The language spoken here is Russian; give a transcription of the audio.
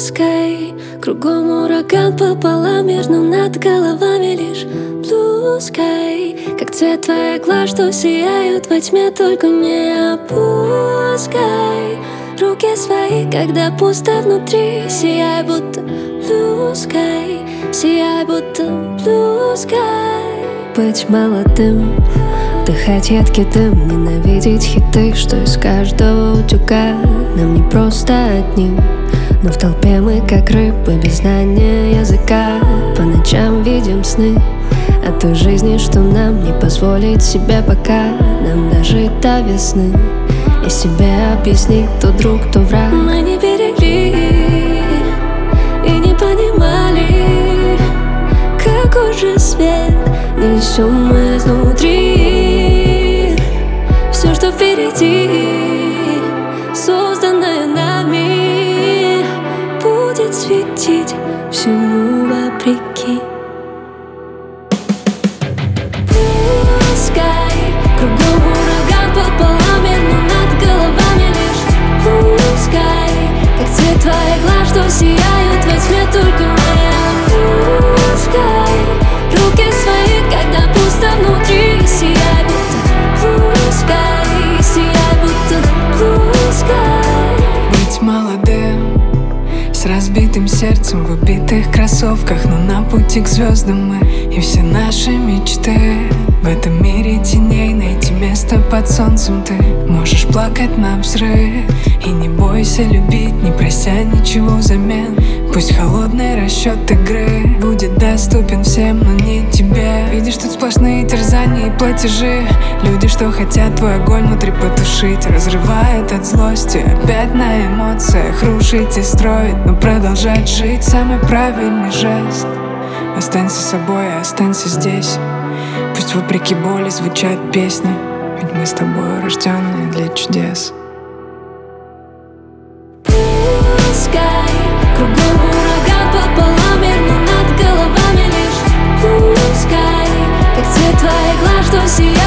Пускай кругом ураган пополам мир, но над головами лишь blue sky. Как цвет твоих глаз, что сияют во тьме, только не опускай руки свои, когда пусто внутри. Сияй, будто blue sky, сияй, будто blue sky. Быть молодым, вдыхать едкий дым, ненавидеть хиты, что из каждого утюга. Нам не просто одним, но в толпе мы как рыбы без знания языка. По ночам видим сны о той жизни, что нам не позволить себе пока. Нам дожить до весны и себе объяснить, кто друг, кто враг. Мы не берегли и не понимали, какой же свет несем мы изнутри. Все, что впереди, созданное нами, будет светить всему вопреки. Пускай кругом ураган пополам мир, но над головами лишь blue sky. Как цвет твоих глаз, что сияют во тьме, только не опускай руки свои, когда пусто внутри. Сияй, будто blue sky, сияй, будто blue sky. Быть молодым, с разбитым сердцем в убитых кроссовках, но на пути к звездам мы и все наши мечты. В этом мире теней найти место под солнцем. Ты можешь плакать навзрыв и не бойся любить, не прося ничего взамен. Пусть холодный расчет игры будет доступен всем, но не тебе. Видишь, тут сплошные терзания и платежи. Люди, что хотят твой огонь внутри потушить, разрывает от злости, опять на эмоциях рушить и строить, но продолжать жить самый правильный жест. Останься собой, останься здесь. Пусть вопреки боли звучат песни, ведь мы с тобой рожденные для чудес. Пускай кругом ураган пополам мир, но над головами лишь blue sky. Как цвет твоих глаз, что сияет